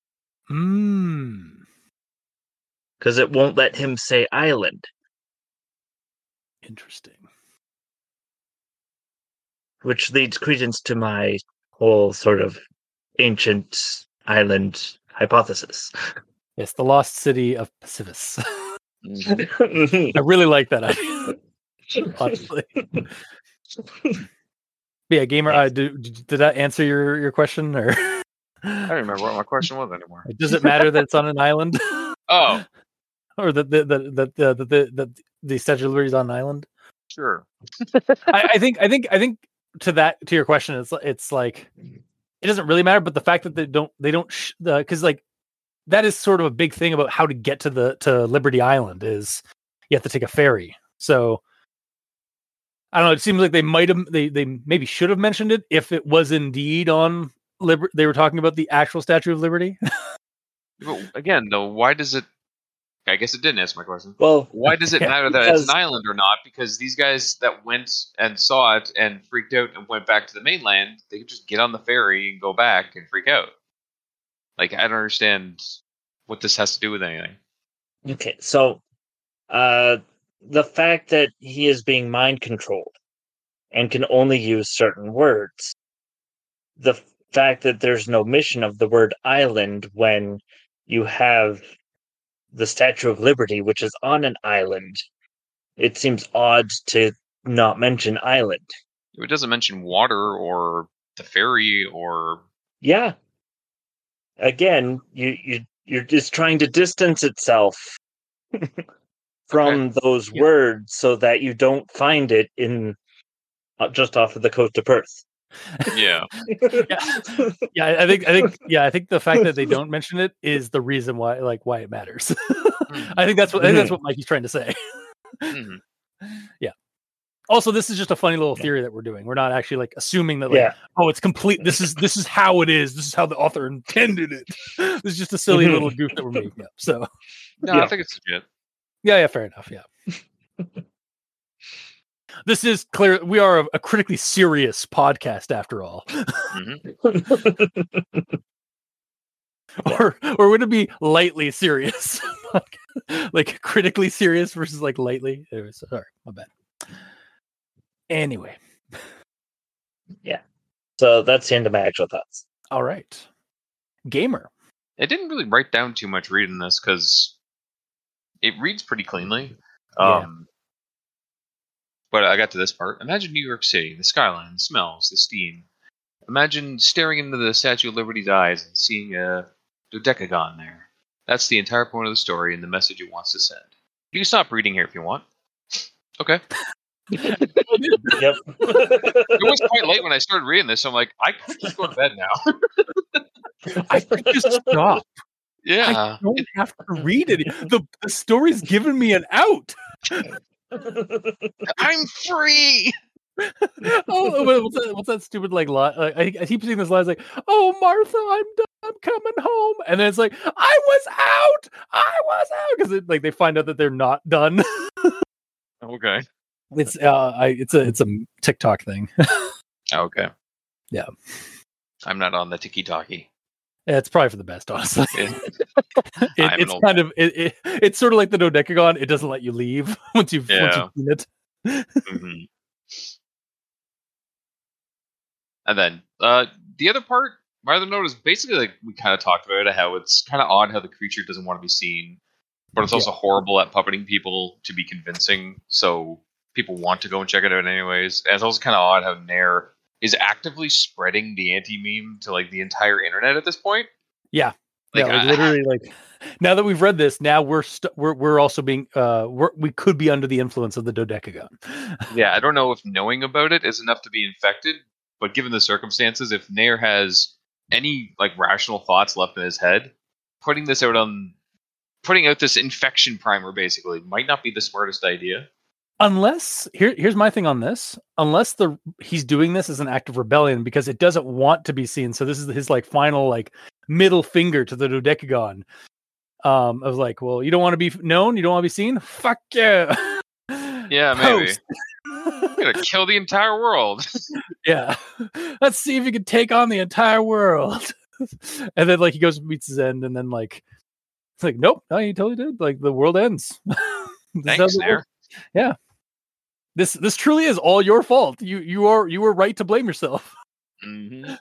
Hmm. because it won't let him say island, Interesting. which leads credence to my whole sort of ancient island hypothesis. Yes, the lost city of Pacificus. Mhm. I really like that idea. Honestly. But yeah, gamer. Uh, do, did did that answer your, your question, or I don't remember what my question was anymore. does it matter that it's on an island, Oh, or that the the the the the, the, the, the Statue of Liberty is on an island? sure. I, I think I think I think to that to your question, it's it's like it doesn't really matter, but the fact that they don't they don't sh- the because like that is sort of a big thing about how to get to the to Liberty Island is you have to take a ferry. So I don't know. It seems like they might have they they maybe should have mentioned it if it was indeed on Liber- they were talking about the actual Statue of Liberty. But again, though, why does it I guess it didn't answer my question. Well, Why does it Yeah, matter that because- it's an island or not? Because these guys that went and saw it and freaked out and went back to the mainland, they could just get on the ferry and go back and freak out. Like, I don't understand what this has to do with anything. okay, so uh, the fact that he is being mind controlled and can only use certain words, the fact that there's no mention of the word island when you have the Statue of Liberty, which is on an island, it seems odd to not mention island. It doesn't mention water or the ferry or... Yeah. Again, you you you're just trying to distance itself from those Yeah. words so that you don't find it in uh, just off of the coast of Perth. Yeah. Yeah, I I think I think yeah, I think the fact that they don't mention it is the reason why like why it matters. I think that's what I think that's what Mikey's trying to say. Mhm. Also, this is just a funny little theory that we're doing. We're not actually like assuming that like Yeah. oh, it's complete. This is this is how it is. This is how the author intended it. This is just a silly little goof that we're making up. So No, Yeah. I think it's legit. yeah, yeah, fair enough. Yeah. This is clear. We are a, a critically serious podcast after all. Mhm. or or would it be lightly serious? Like critically serious versus like lightly. Anyways, sorry, my bad. Anyway, So that's the end of my actual thoughts. all right. Gamer. I didn't really write down too much reading this because it reads pretty cleanly. Yeah. Um, but I got to this part. Imagine New York City, the skyline, the smells, the steam. Imagine staring into the Statue of Liberty's eyes and seeing a dodecagon there. That's the entire point of the story and the message it wants to send. You can stop reading here if you want. Okay. Yep. It was quite late when I started reading this, so I'm like, I could just go to bed now. I could just stop. Yeah. I don't have to read it. The, the story's given me an out. I'm free! Oh, what- what's that, what's that stupid like line? Like, I, I keep seeing this line. It's like, "Oh, Martha, I'm done. I'm coming home," and then it's like, "I was out. I was out," because like they find out that they're not done. Okay. It's uh, I, it's a it's a TikTok thing. Okay. Yeah. I'm not on the tiki-talkie. Yeah, it's probably for the best, honestly. Yeah. It, I'm an it's old kind of it, it, it's sort of like the dodecagon. It doesn't let you leave once you've once Yeah. you've seen it. Mhm. And then uh, the other part, my other note is basically like we kind of talked about it, how it's kind of odd how the creature doesn't want to be seen, but it's also horrible at puppeting people to be convincing, so people want to go and check it out anyways. And it's also kind of odd how Nair is actively spreading the anti-meme to like the entire internet at this point. Yeah. Like, yeah, like I- literally, like now that we've read this, now we're st- we're we're also being uh we're, we could be under the influence of the dodecagon. Yeah, I don't know if knowing about it is enough to be infected, but given the circumstances, if Nair has any like rational thoughts left in his head, putting this out on putting out this infection primer basically might not be the smartest idea. Unless here here's my thing on this. Unless the he's doing this as an act of rebellion because it doesn't want to be seen. So this is his like final like middle finger to the dodecagon. Um, of like, well, you don't want to be known, you don't want to be seen. Fuck yeah. Yeah, maybe. Post. I'm gonna kill the entire world. Yeah. Let's see if you can take on the entire world. And then like he goes and meets his end, and then like it's like, nope, no, you totally did. Like the world ends. This is how Thanks, the world- Nair. This this truly is all your fault. You you are you were right to blame yourself. Mm-hmm.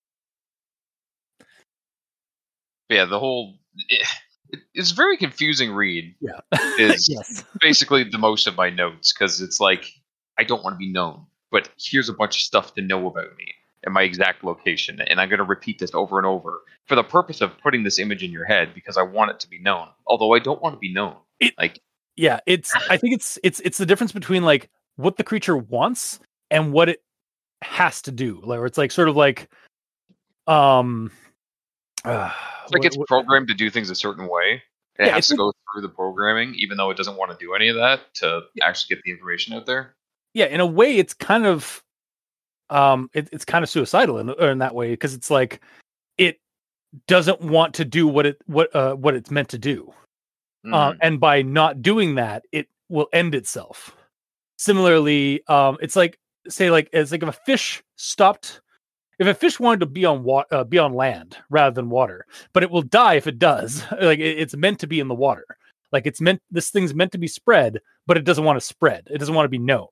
Yeah, the whole it, it's a very confusing read. Yeah. Is Yes. basically the most of my notes because it's like I don't want to be known, but here's a bunch of stuff to know about me and my exact location, and I'm going to repeat this over and over for the purpose of putting this image in your head because I want it to be known. Although I don't want to be known. It- like Yeah, it's I think it's it's it's the difference between like what the creature wants and what it has to do. Like where it's like sort of like um uh, it's like what- it's what- programmed to do things a certain way. And it Yeah, has it's to go through the programming, even though it doesn't want to do any of that to actually get the information out there. yeah, in a way it's kind of um it, it's kind of suicidal in, in that way because it's like it doesn't want to do what it what uh what it's meant to do. Uh, Mm. and by not doing that, it will end itself. Similarly, um, it's like say like it's like if a fish stopped, if a fish wanted to be on water, uh, be on land rather than water, but it will die if it does. Like it, it's meant to be in the water. Like it's meant, this thing's meant to be spread, but it doesn't want to spread. It doesn't want to be known.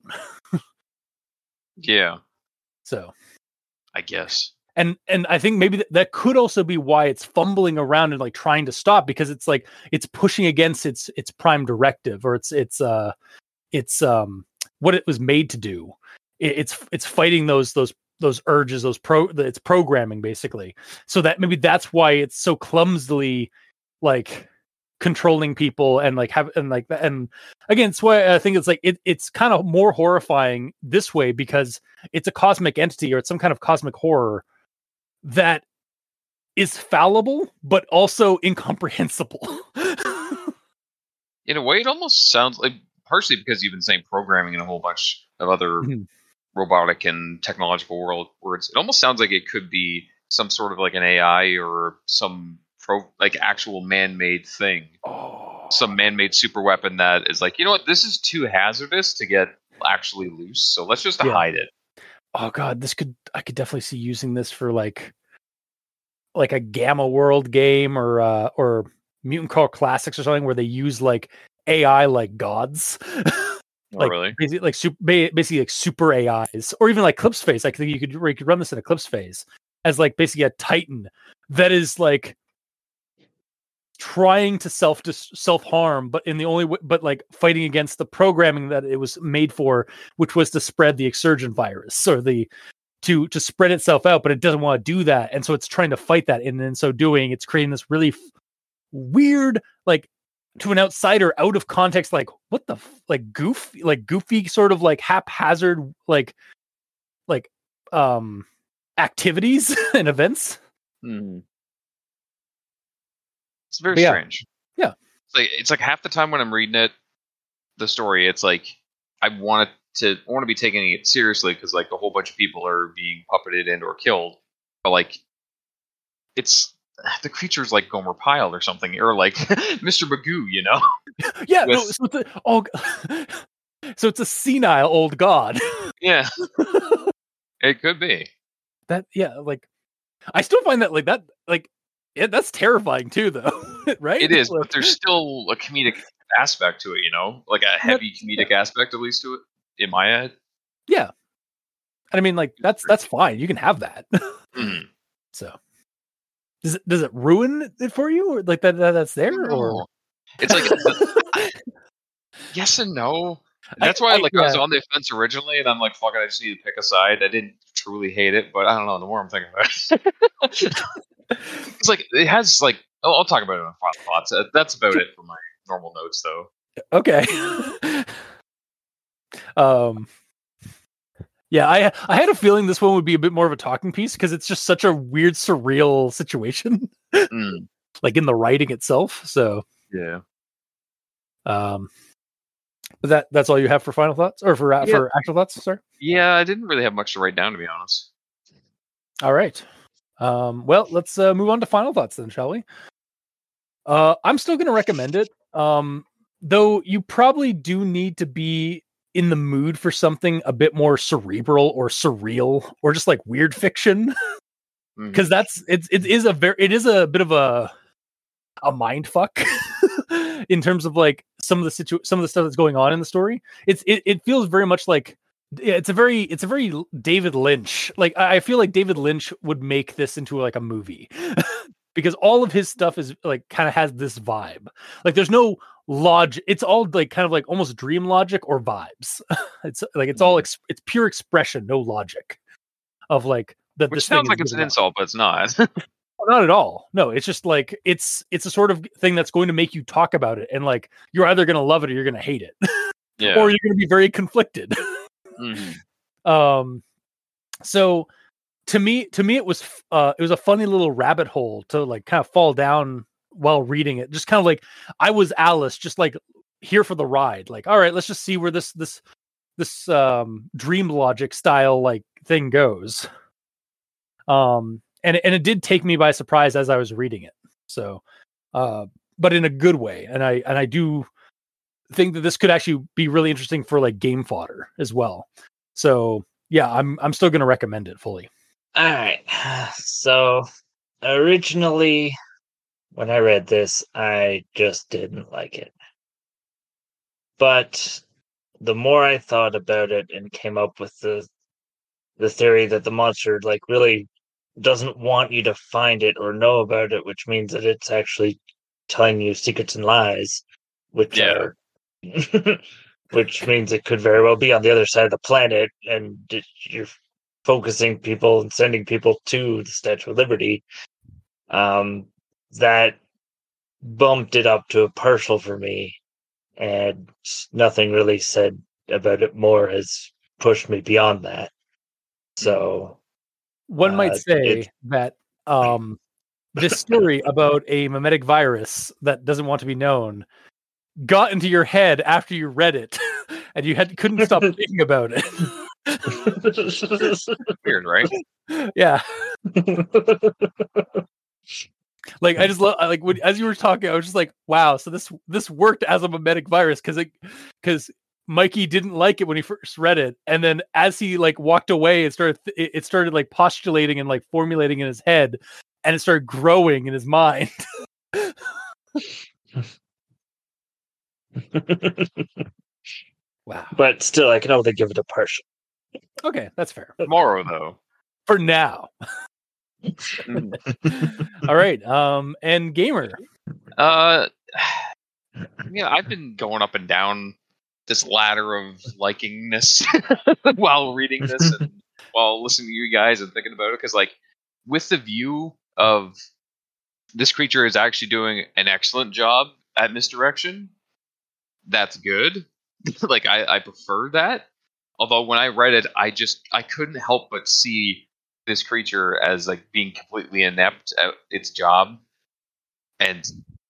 Yeah, So, I guess. and and I think maybe th- that could also be why it's fumbling around and like trying to stop, because it's like it's pushing against its its prime directive, or it's it's uh it's um what it was made to do. It, it's it's fighting those those those urges, those pro the, it's programming basically. So that maybe that's why it's so clumsily like controlling people and like have and like and again, it's why I think it's like it, it's kind of more horrifying this way, because it's a cosmic entity or it's some kind of cosmic horror that is fallible but also incomprehensible. In a way, it almost sounds like, partially because you've been saying programming in a whole bunch of other Mhm. robotic and technological world words. It almost sounds like it could be some sort of like an A I or some pro like actual man-made thing, Oh. some man-made super weapon that is like, you know what, this is too hazardous to get actually loose, so let's just Yeah. hide it. Oh god, this could I could definitely see using this for like like a Gamma World game or uh or Mutant Call Classics or something where they use like A I like gods. Oh, Like really? basically like super basically like super A Is, or even like Eclipse Phase. I think you could you could run this in Eclipse Phase as like basically a Titan that is like trying to self self harm, but in the only w- but like fighting against the programming that it was made for, which was to spread the Exurgent virus or the to to spread itself out, but it doesn't want to do that, and so it's trying to fight that, and in so doing, it's creating this really f- weird, like to an outsider, out of context, like what the f- like goof, like goofy sort of like haphazard, like like um activities and events. Hmm. It's very But yeah. strange. Yeah. It's like it's like half the time when I'm reading it, the story, it's like I want it to I want to be taking it seriously because like a whole bunch of people are being puppeted and or killed, but like it's the creature's like Gomer Pyle or something, or like Mister Magoo, you know? Yeah, no, With- so it's a, oh, so it's a senile old god. Yeah, it could be. That yeah, like I still find that like that like yeah, that's terrifying too, though, right? It is, Like, but there's still a comedic aspect to it, you know, like a heavy comedic aspect at least to it in my head. yeah, and I mean, like that's that's fine. You can have that. Mm. So, does it does it ruin it for you, or like that, that that's there, or No. It's like I- yes and no. That's I- why I- like I was yeah. on the fence originally, and I'm like, fuck it, I just need to pick a side. I didn't truly hate it, but I don't know. The more I'm thinking about it, it's like it has like I'll, I'll talk about it in final thoughts. Uh, That's about it for my normal notes, though. okay. um. Yeah, I I had a feeling this one would be a bit more of a talking piece because it's just such a weird, surreal situation, Mm. like in the writing itself. So, Yeah. um, but that that's all you have for final thoughts or for uh, Yeah. for actual thoughts, sir. Yeah, I didn't really have much to write down, to be honest. All right. Um, well, let's uh, move on to final thoughts then, shall we? Uh, I'm still going to recommend it. Um, though you probably do need to be in the mood for something a bit more cerebral or surreal or just like weird fiction, Mhm. because that's it's it is a very it is a bit of a a mind fuck in terms of like some of the situ some of the stuff that's going on in the story. It's it, it feels very much like yeah, it's a very it's a very David Lynch. Like I I feel like David Lynch would make this into like a movie because all of his stuff is like kind of has this vibe. Like there's no logic. It's all like kind of like almost dream logic or vibes. It's like it's all ex- it's pure expression, no logic of like that. Which this thing sounds is like it's an giving off. insult, but it's not. Not at all. No, it's just like it's it's a sort of thing that's going to make you talk about it, and like you're either going to love it or you're going to hate it, Yeah. or you're going to be very conflicted. Mhm. um, so to me, to me, it was f- uh, it was a funny little rabbit hole to like kind of fall down while reading it. Just kind of like I was Alice, just like here for the ride. Like, all right, let's just see where this this this um dream logic style like thing goes. Um, and and it did take me by surprise as I was reading it. So, uh, but in a good way. And I and I do think that this could actually be really interesting for like game fodder as well. So yeah, I'm I'm still going to recommend it fully. All right. So originally, when I read this, I just didn't like it. But the more I thought about it and came up with the the theory that the monster like really doesn't want you to find it or know about it, which means that it's actually telling you secrets and lies, which Yeah. are which means it could very well be on the other side of the planet, and it, you're focusing people and sending people to the Statue of Liberty. Um, that bumped it up to a partial for me, and nothing really said about it more has pushed me beyond that. So One might Uh, say it- that um, this story about a mimetic virus that doesn't want to be known got into your head after you read it, and you had couldn't stop thinking about it. Weird, right? Yeah, like I just love like when as you were talking, I was just like, wow. So this this worked as a mimetic virus because it because Mikey didn't like it when he first read it, and then as he like walked away, it started it it started like postulating and like formulating in his head, and it started growing in his mind. Wow. But still, I can only give it a partial. Okay, that's fair Tomorrow, though. for now. All right. Um, and Gamer. Uh, yeah, I've been going up and down this ladder of likingness while reading this and while listening to you guys and thinking about it, because like with the view of this creature is actually doing an excellent job at misdirection, that's good. Like I, I prefer that. Although when I read it, I just I couldn't help but see this creature as like being completely inept at its job, and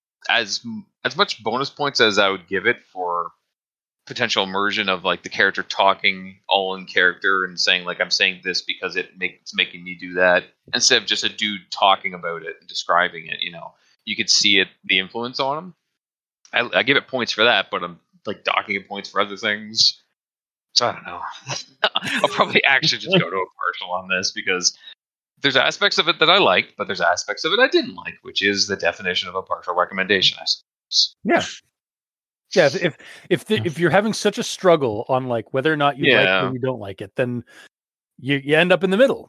as as much bonus points as I would give it for potential immersion of like the character talking all in character and saying like I'm saying this because it make, it's making me do that, instead of just a dude talking about it and describing it. You know, you could see it, the influence on him. I, I give it points for that, but I'm like docking it points for other things. So I don't know. I'll probably actually just go to a partial on this because there's aspects of it that I liked, but there's aspects of it I didn't like, which is the definition of a partial recommendation, I suppose. Yeah. Yeah. If if if, the, if you're having such a struggle on like whether or not you like Yeah. it or you don't like it, then you you end up in the middle.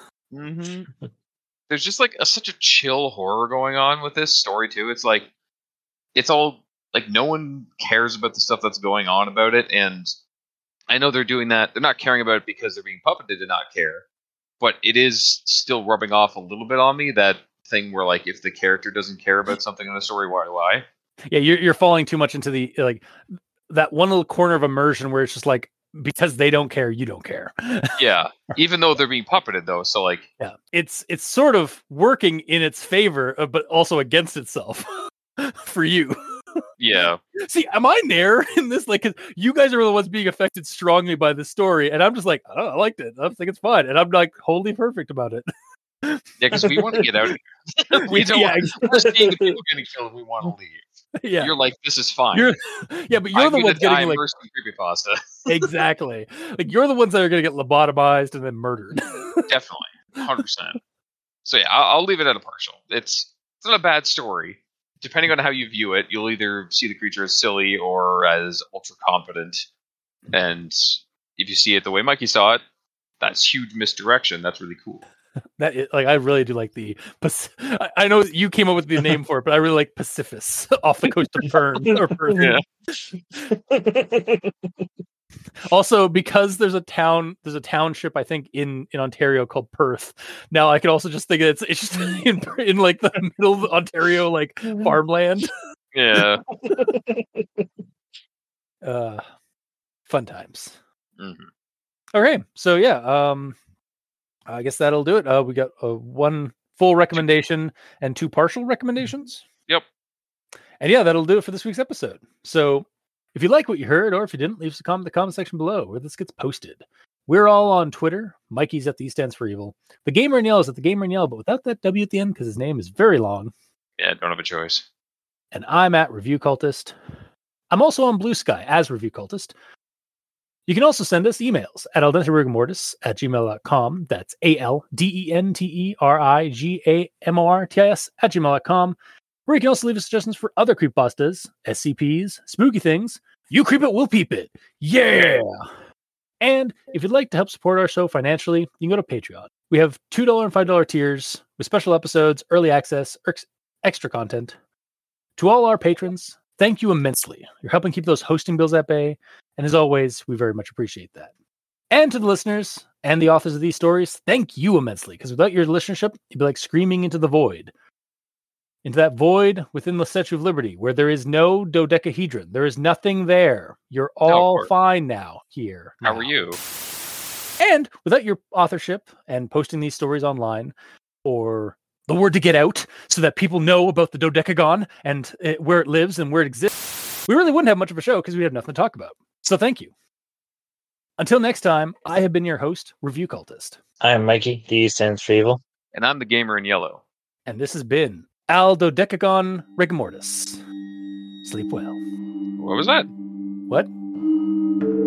Mm-hmm. There's just like a, such a chill horror going on with this story too. It's like it's all like no one cares about the stuff that's going on about it, and I know they're doing that. They're not caring about it because they're being puppeted to not care, but it is still rubbing off a little bit on me, that thing where like if the character doesn't care about something in the story, why why? Yeah, you're you're falling too much into the like that one little corner of immersion where it's just like because they don't care, you don't care. Yeah, even though they're being puppeted though, so like Yeah, it's it's sort of working in its favor, uh, but also against itself for you. yeah. See, am I there in this? Like, 'cause you guys are the ones being affected strongly by this story, and I'm just like, oh, I liked it. I think it's fine, and I'm like wholly perfect about it. Yeah, because we want to get out of here. we don't. Yeah, We're seeing the people getting killed. We want to leave. Yeah, You're like, this is fine. You're, yeah, but you're I'm the gonna ones die getting like immersed in creepypasta. exactly like you're the ones that are going to get lobotomized and then murdered. Definitely, one hundred percent. So yeah, I'll, I'll leave it at a partial. It's it's not a bad story. Depending on how you view it, you'll either see the creature as silly or as ultra confident. And if you see it the way Mikey saw it, that's huge misdirection. That's really cool. That is, like I really do like the. I, I know you came up with the name for it, but I really like Pacificus off the coast of Fern. Or Perth. Yeah. Also, because there's a town, there's a township I think in, in Ontario called Perth. Now I can also just think it's it's just in in like the middle of Ontario, like farmland. Yeah. Uh, fun times. Mm-hmm. Okay, so yeah, um, I guess that'll do it. Uh, we got uh, one full recommendation and two partial recommendations. Yep. And yeah, that'll do it for this week's episode. So if you like what you heard, or if you didn't, leave us a comment in the comment section below where this gets posted. We're all on Twitter. Mikey's at the E stands for evil. The Gamer in Yellow is at the Gamer in Yellow, but without that W at the end because his name is very long. Yeah, don't have a choice. And I'm at Review Cultist. I'm also on Blue Sky as Review Cultist. You can also send us emails at aldenterigamortis at gmail dot com. That's A L D E N T E R I G A M O R T I S at gmail dot com. Where you can also leave us suggestions for other creepypastas, S C Ps, spooky things. You creep it, we'll peep it. Yeah! And if you'd like to help support our show financially, you can go to Patreon. We have two dollars and five dollars tiers with special episodes, early access, ex- extra content. To all our patrons, thank you immensely. You're helping keep those hosting bills at bay. And as always, we very much appreciate that. And to the listeners and the authors of these stories, thank you immensely. Because without your listenership, you'd be like screaming into the void. Into that void within the Statue of Liberty, where there is no dodecahedron. There is nothing there. You're all How fine now here. How now. are you? And without your authorship and posting these stories online, or the word to get out so that people know about the dodecagon and it, where it lives and where it exists, we really wouldn't have much of a show because we have nothing to talk about. So thank you. Until next time, I have been your host, Review Cultist. I'm Mikey, the E stands for evil. And I'm the gamer in yellow. And this has been Al Dodecagon Rigamortis. Sleep well. What was that? What?